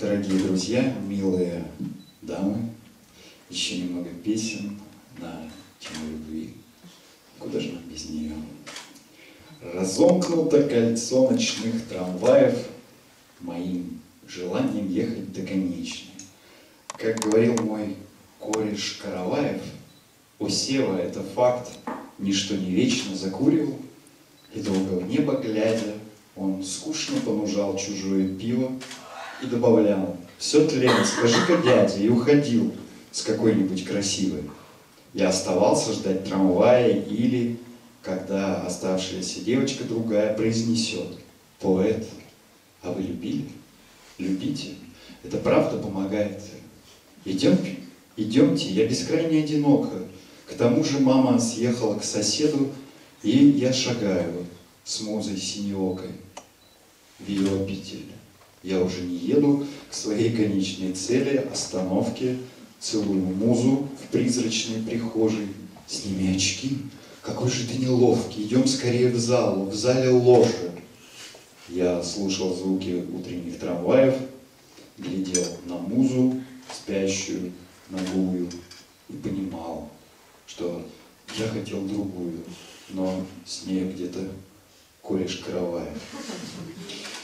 Дорогие друзья, милые дамы, еще немного песен на тему любви. Куда же нам без нее? Разомкнуто кольцо ночных трамваев моим желанием ехать до конечной. Как говорил мой кореш Караваев, у Сева это факт, ничто не вечно закуривал, и долго в небо глядя, он скучно понужал чужое пиво и добавлял: «Все тлен, скажи-ка, дядя», и уходил с какой-нибудь красивой. Я оставался ждать трамвая или, когда оставшаяся девочка другая произнесет: «Поэт, а вы любили? Любите? Это правда помогает. Идемте, я бескрайне одинока. К тому же мама съехала к соседу, и я шагаю с музой синеокой в ее обитель. Я уже не еду к своей конечной цели, остановке, целую музу в призрачной прихожей. Сними очки, какой же ты неловкий, идем скорее в залу, в зале ложа». Я слушал звуки утренних трамваев, глядел на музу, спящую, нагую, и понимал, что я хотел другую, но с ней где-то кореш Караваев.